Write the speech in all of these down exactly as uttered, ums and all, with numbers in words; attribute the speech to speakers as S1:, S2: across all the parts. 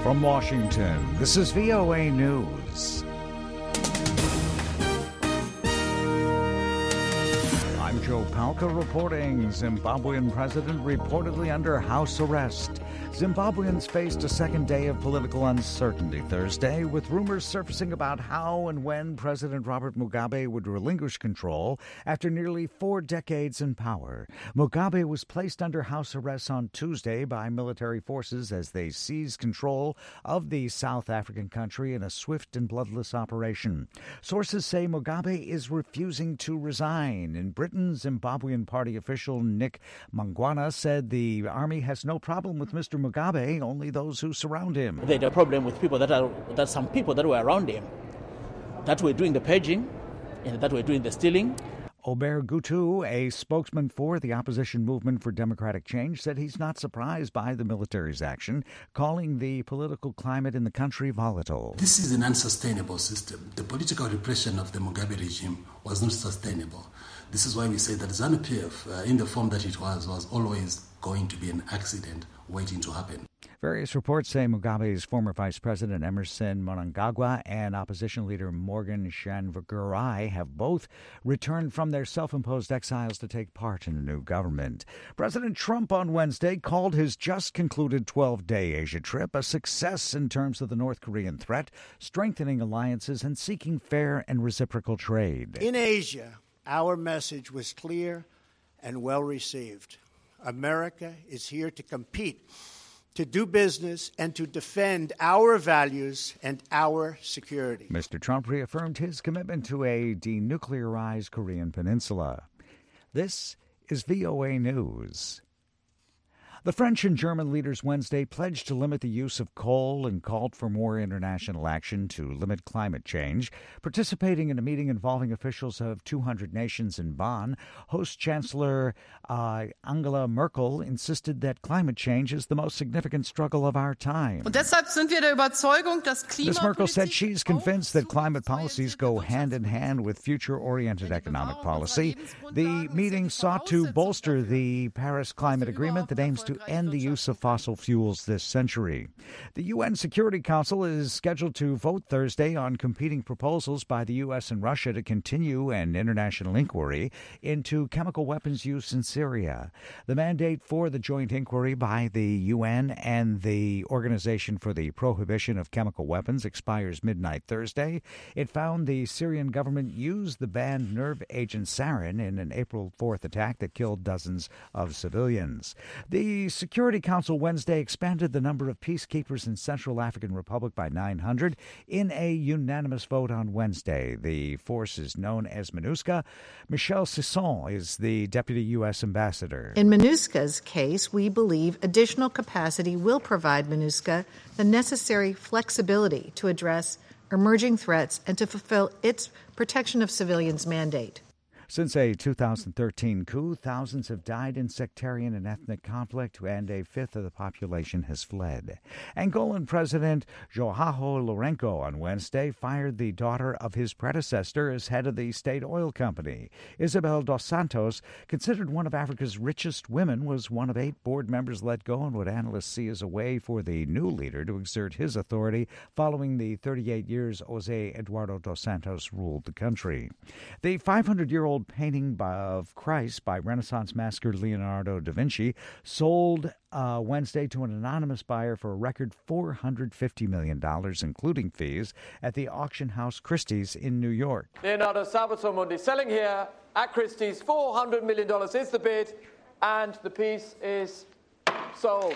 S1: From Washington, this is V O A News. I'm Joe Palca reporting. Zimbabwean president reportedly under house arrest. Zimbabweans faced a second day of political uncertainty Thursday, with rumors surfacing about how and when President Robert Mugabe would relinquish control after nearly four decades in power. Mugabe was placed under house arrest on Tuesday by military forces as they seized control of the South African country in a swift and bloodless operation. Sources say Mugabe is refusing to resign. In Britain, Zimbabwean party official Nick Mangwana said the army has no problem with Mister Mugabe, only those who surround him.
S2: They had a problem with people that are that some people that were around him, that were doing the paging and that were doing the stealing.
S1: Ober Gutu, a spokesman for the opposition movement for democratic change, said he's not surprised by the military's action, calling the political climate in the country volatile.
S3: This is an unsustainable system. The political repression of the Mugabe regime was not sustainable. This is why we say that ZANU-P F, uh, in the form that it was, was always going to be an accident waiting to happen.
S1: Various reports say Mugabe's former vice president Emerson Mnangagwa and opposition leader Morgan Tsvangirai have both returned from their self-imposed exiles to take part in a new government. President Trump on Wednesday called his just-concluded twelve-day Asia trip a success in terms of the North Korean threat, strengthening alliances and seeking fair and reciprocal trade.
S4: In Asia, our message was clear and well received. America is here to compete, to do business, and to defend our values and our security.
S1: Mister Trump reaffirmed his commitment to a denuclearized Korean peninsula. This is V O A News. The French and German leaders Wednesday pledged to limit the use of coal and called for more international action to limit climate change. Participating in a meeting involving officials of two hundred nations in Bonn, host Chancellor uh, Angela Merkel insisted that climate change is the most significant struggle of our time.
S5: Und deshalb sind wir der Überzeugung, dass
S1: Miz Merkel said she's convinced that climate policies go hand in hand with future-oriented economic policy. The meeting sought to bolster the Paris Climate Agreement that aims to to end the use of fossil fuels this century. The U N Security Council is scheduled to vote Thursday on competing proposals by the U S and Russia to continue an international inquiry into chemical weapons use in Syria. The mandate for the joint inquiry by the U N and the Organization for the Prohibition of Chemical Weapons expires midnight Thursday. It found the Syrian government used the banned nerve agent sarin in an April fourth attack that killed dozens of civilians. The The Security Council Wednesday expanded the number of peacekeepers in Central African Republic by nine hundred in a unanimous vote on Wednesday. The force is known as MINUSCA. Michelle Sisson is the deputy U S ambassador.
S6: In MINUSCA's case, we believe additional capacity will provide MINUSCA the necessary flexibility to address emerging threats and to fulfill its protection of civilians mandate.
S1: Since a two thousand thirteen coup, thousands have died in sectarian and ethnic conflict, and a fifth of the population has fled. Angolan President João Lourenço on Wednesday fired the daughter of his predecessor as head of the state oil company. Isabel dos Santos, considered one of Africa's richest women, was one of eight board members let go in what analysts see as a way for the new leader to exert his authority following the thirty-eight years José Eduardo dos Santos ruled the country. The five hundred year old painting of Christ by Renaissance master Leonardo da Vinci sold uh, Wednesday to an anonymous buyer for a record four hundred fifty million dollars, including fees, at the auction house Christie's in New York.
S7: Leonardo Salvator Mundi selling here at Christie's. four hundred million dollars is the bid, and the piece is sold.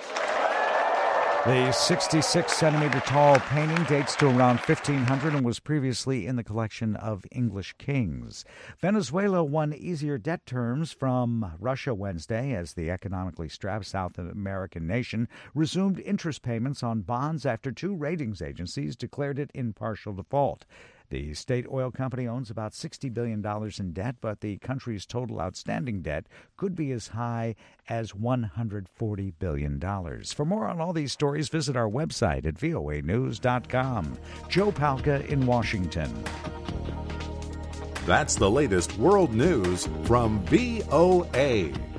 S1: The sixty-six centimeter tall painting dates to around fifteen hundred and was previously in the collection of English kings. Venezuela won easier debt terms from Russia Wednesday as the economically strapped South American nation resumed interest payments on bonds after two ratings agencies declared it in partial default. The state oil company owns about sixty billion dollars in debt, but the country's total outstanding debt could be as high as one hundred forty billion dollars. For more on all these stories, visit our website at V O A news dot com. Joe Palca in Washington.
S8: That's the latest world news from V O A.